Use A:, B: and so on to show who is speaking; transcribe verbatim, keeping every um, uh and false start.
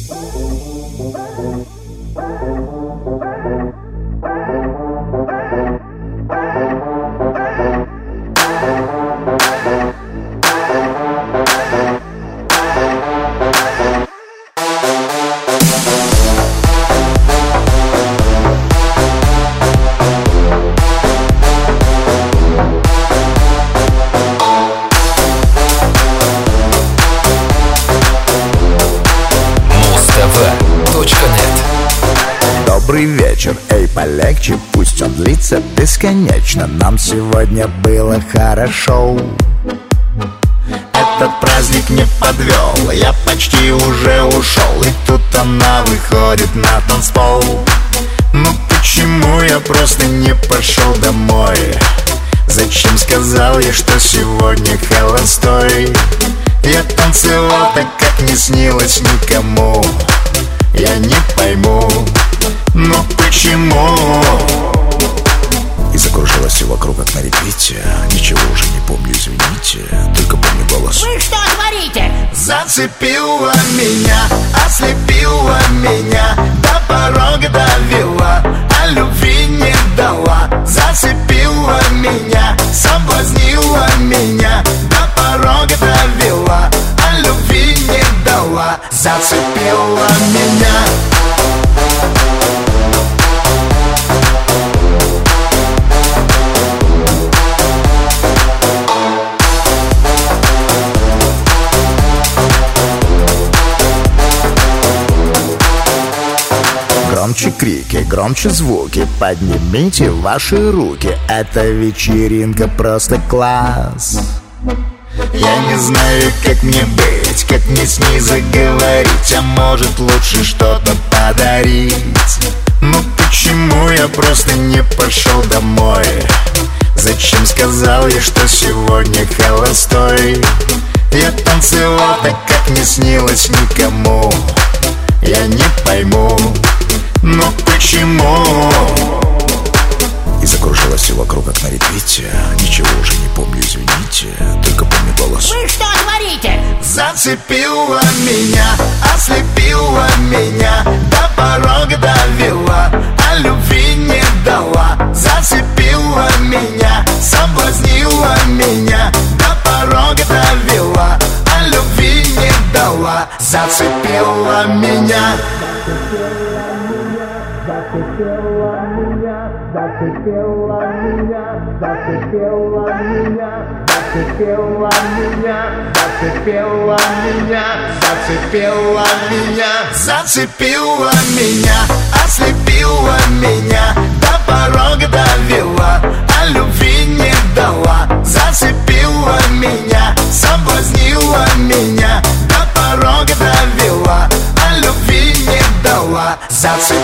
A: Добрый вечер, эй, полегче, пусть он длится бесконечно. Нам сегодня было хорошо. Этот праздник не подвел, я почти уже ушел. И тут она выходит на танцпол. Ну почему я просто не пошел домой? Зачем сказал я, что сегодня холостой? Я танцевал так, как не снилось никому. Я не пойму, но почему? И закружилось все вокруг, как на репите. Ничего уже не помню, извините. Только помню голос.
B: Вы что творите?
A: Зацепила меня, ослепила меня, до порога довела, а любви не дала. Зацепила меня, соблазнила меня, до порога довела, а любви не дала. Зацепила меня. Громче крики, громче звуки, поднимите ваши руки. Эта вечеринка просто класс. Я не знаю, как мне быть, как мне с ней заговорить. А может лучше что-то подарить. Ну почему я просто не пошел домой? Зачем сказал я, что сегодня холостой? Я танцевал так, как не снилось никому. Я не пойму, но почему? И закружилось все вокруг, как на репите. Ничего уже не помню, извините. Только помню голос.
B: Вы что творите?
A: Зацепила меня, ослепила меня, до порога довела, а любви не дала. Зацепила меня, соблазнила меня, до порога довела, а любви не дала. Зацепила меня. Зацепила меня, зацепила меня, зацепила меня, зацепила меня, зацепила меня, зацепила меня, зацепила меня, ослепила меня, до порога довела, а любви не дала. Зацепила меня, соблазнила меня, до порога довела, а любви не дала. Зацепила